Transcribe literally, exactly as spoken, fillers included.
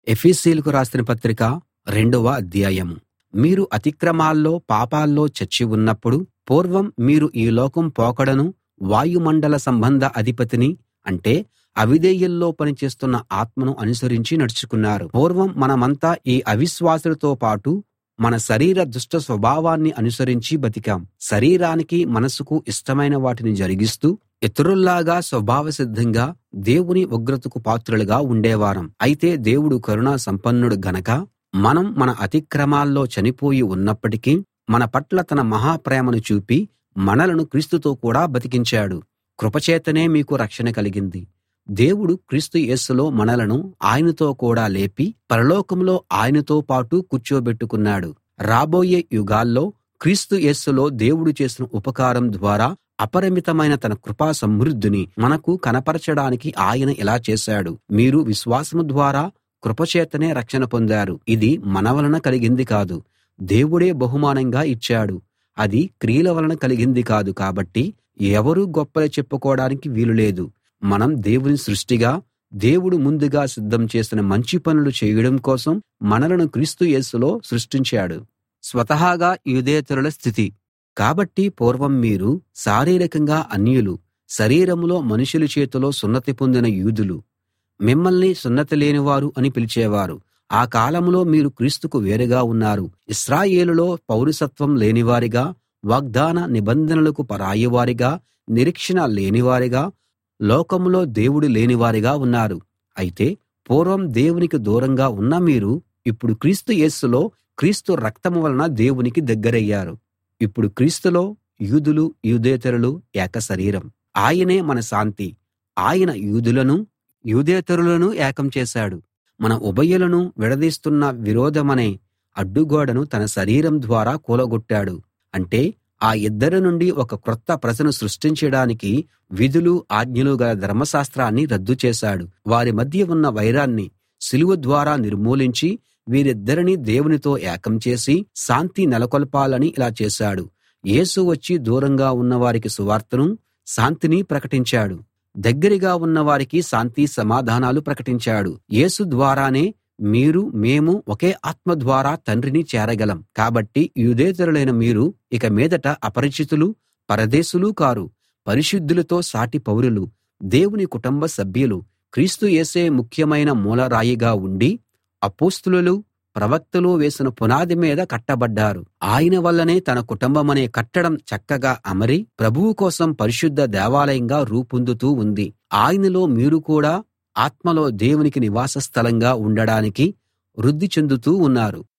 ఎఫెసీయులకు రాసిన పత్రిక రెండవ అధ్యాయం. మీరు అతిక్రమాల్లో పాపాల్లో చచ్చి ఉన్నప్పుడు పూర్వం మీరు ఈ లోకం పోకడను, వాయుమండల సంబంధ అధిపతిని అంటే అవిధేయుల్లో పనిచేస్తున్న ఆత్మను అనుసరించి నడుచుకున్నారు. పూర్వం మనమంతా ఈ అవిశ్వాసులతో పాటు మన శరీర దుష్ట స్వభావాన్ని అనుసరించి బతికాం. శరీరానికి మనసుకు ఇష్టమైన వాటిని జరిగిస్తూ ఇతరుల్లాగా స్వభావసిద్ధంగా దేవుని ఉగ్రతకు పాత్రులుగా ఉండేవారం. అయితే దేవుడు కరుణా సంపన్నుడు గనక మనం మన అతిక్రమాల్లో చనిపోయి ఉన్నప్పటికీ మన పట్ల తన మహాప్రేమను చూపి మనలను క్రీస్తుతో కూడా బతికించాడు. కృపచేతనే మీకు రక్షణ కలిగింది. దేవుడు క్రీస్తు యేసులో మనలను ఆయనతో కూడా లేపి పరలోకంలో ఆయనతో పాటు కూర్చోబెట్టుకున్నాడు. రాబోయే యుగాల్లో క్రీస్తు యేసులో దేవుడు చేసిన ఉపకారం ద్వారా అపరిమితమైన తన కృపా సమృద్ధిని మనకు కనపరచడానికి ఆయన ఇలా చేశాడు. మీరు విశ్వాసం ద్వారా కృపచేతనే రక్షణ పొందారు. ఇది మన వలన కలిగింది కాదు, దేవుడే బహుమానంగా ఇచ్చాడు. అది క్రియల వలన కలిగింది కాదు, కాబట్టి ఎవరూ గొప్పలు చెప్పుకోవడానికి వీలు లేదు. మనం దేవుని సృష్టిగా, దేవుడు ముందుగా సిద్ధం చేసిన మంచి పనులు చేయడం కోసం మనలను క్రీస్తు యేసులో సృష్టించాడు. స్వతహాగా యూదేతరుల స్థితి. కాబట్టి పూర్వం మీరు శారీరకంగా అన్యులు, శరీరంలో మనుషుల చేతిలో సున్నతి పొందిన యూదులు. మిమ్మల్ని సున్నతి లేనివారు అని పిలిచేవారు. ఆ కాలంలో మీరు క్రీస్తుకు వేరుగా ఉన్నారు. ఇశ్రాయేలులో పౌరసత్వం లేనివారిగా, వాగ్దాన నిబంధనలకు పరాయివారిగా, నిరీక్షణ లేనివారిగా, లోకంలో దేవుడు లేనివారిగా ఉన్నారు. అయితే పూర్వం దేవునికి దూరంగా ఉన్న మీరు ఇప్పుడు క్రీస్తు యేసులో క్రీస్తు రక్తం వలన దేవునికి దగ్గరయ్యారు. ఇప్పుడు క్రీస్తులో యూదులు, యూదేతరులు ఏక శరీరం. ఆయనే మన శాంతి. ఆయన యూదులను, యూదేతరులను ఏకం చేశాడు. మన ఉభయులను విడదీస్తున్న విరోధమనే అడ్డుగోడను తన శరీరం ద్వారా కూలగొట్టాడు. అంటే ఆ ఇద్దరి నుండి ఒక క్రొత్త ప్రజను సృష్టించడానికి విధులు, ఆజ్ఞలు గల ధర్మశాస్త్రాన్ని రద్దు చేశాడు. వారి మధ్య ఉన్న వైరాన్ని సిలువ ద్వారా నిర్మూలించి వీరిద్దరినీ దేవునితో ఏకం చేసి శాంతి నెలకొల్పాలని ఇలా చేశాడు. యేసు వచ్చి దూరంగా ఉన్నవారికి సువార్తను, శాంతిని ప్రకటించాడు. దగ్గరగా ఉన్నవారికి శాంతి సమాధానాలు ప్రకటించాడు. యేసు ద్వారానే మీరు, మేము ఒకే ఆత్మ ద్వారా తండ్రిని చేరగలం. కాబట్టి యూదేతరులైన మీరు ఇక మీదట అపరిచితులు, పరదేశులు కారు, పరిశుద్ధులతో సాటి పౌరులు, దేవుని కుటుంబ సభ్యులు, క్రీస్తు యేసే ముఖ్యమైన మూలరాయిగా ఉండి అపొస్తలులు, ప్రవక్తలు వేసిన పునాది మీద కట్టబడ్డారు. ఆయన వల్లనే తన కుటుంబమనే కట్టడం చక్కగా అమరి ప్రభువు కోసం పరిశుద్ధ దేవాలయంగా రూపొందుతూ ఉంది. ఆయనలో మీరు కూడా ఆత్మలో దేవునికి నివాస స్థలంగా ఉండడానికి వృద్ధి చెందుతూ ఉన్నారు.